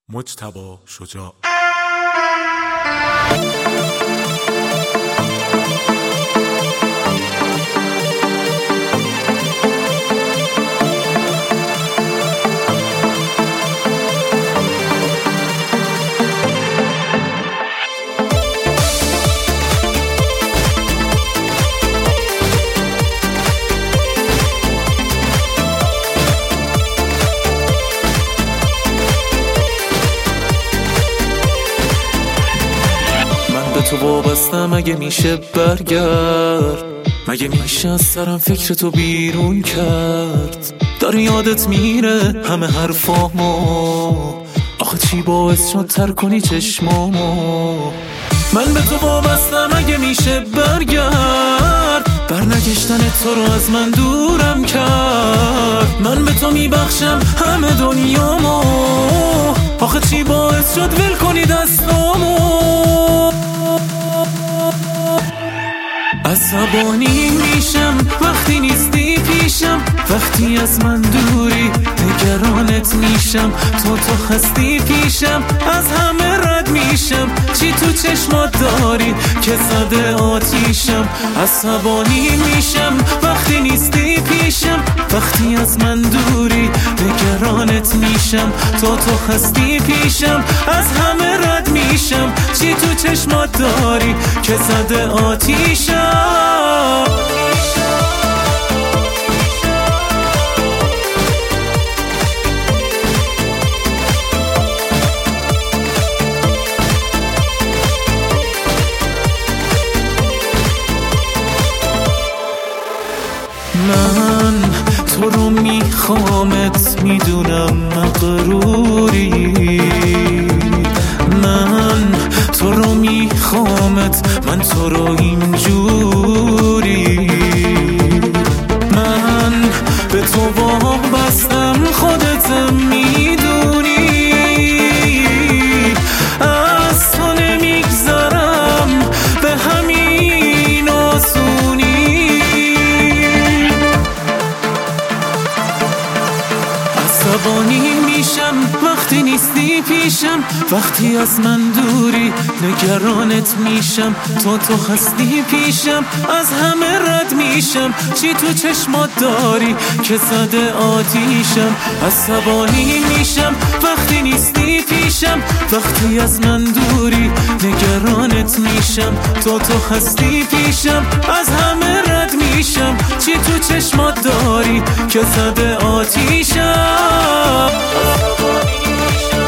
مجتبی شجاع. تو وابستم، مگه میشه برگرد؟ مگه میشه از سرم فکر تو بیرون کرد؟ داره یادت میره همه حرفامو، آخه چی باعث شد تر کنی چشمامو؟ من به تو وابستم، مگه میشه برگرد؟ برنگشتن تو رو از من دورم کرد. من به تو میبخشم همه دنیامو، آخه چی باعث شد ول کنی دستامو؟ عصبانی میشم وقتی نیستی پیشم، وقتی از من دوری نگرانت میشم. تو هستی پیشم، از همه رد میشم. چی تو چشمات داری که زده آتیشم؟ عصبانی میشم وقتی نیستی پیشم، وقتی از من دوری نگرانت میشم. تو هستی پیشم، از همه رد میشم. چی تو چشمات داری که زده آتیشم؟ من تو رو میخوامت، میدونم مغروری. من تو رو میخوامت، من تو رو اینجوری. من به تو وابستم، خودت میدونی. از تو نمیگذرم به همین آسونی. عصبانی میشم وقتی نیستی پیشم، وقتی از من دوری نگرانت میشم. تو هستی پیشم، از همه رد میشم. چی تو چشمات داری که زده آتیشم؟ عصبانی میشم وقتی نیستی پیشم، وقتی از من دوری نگرانت میشم. تو هستی پیشم، از همه رد میشم. چی تو چشمات داری که زده آتیشم؟ عصبانی میشم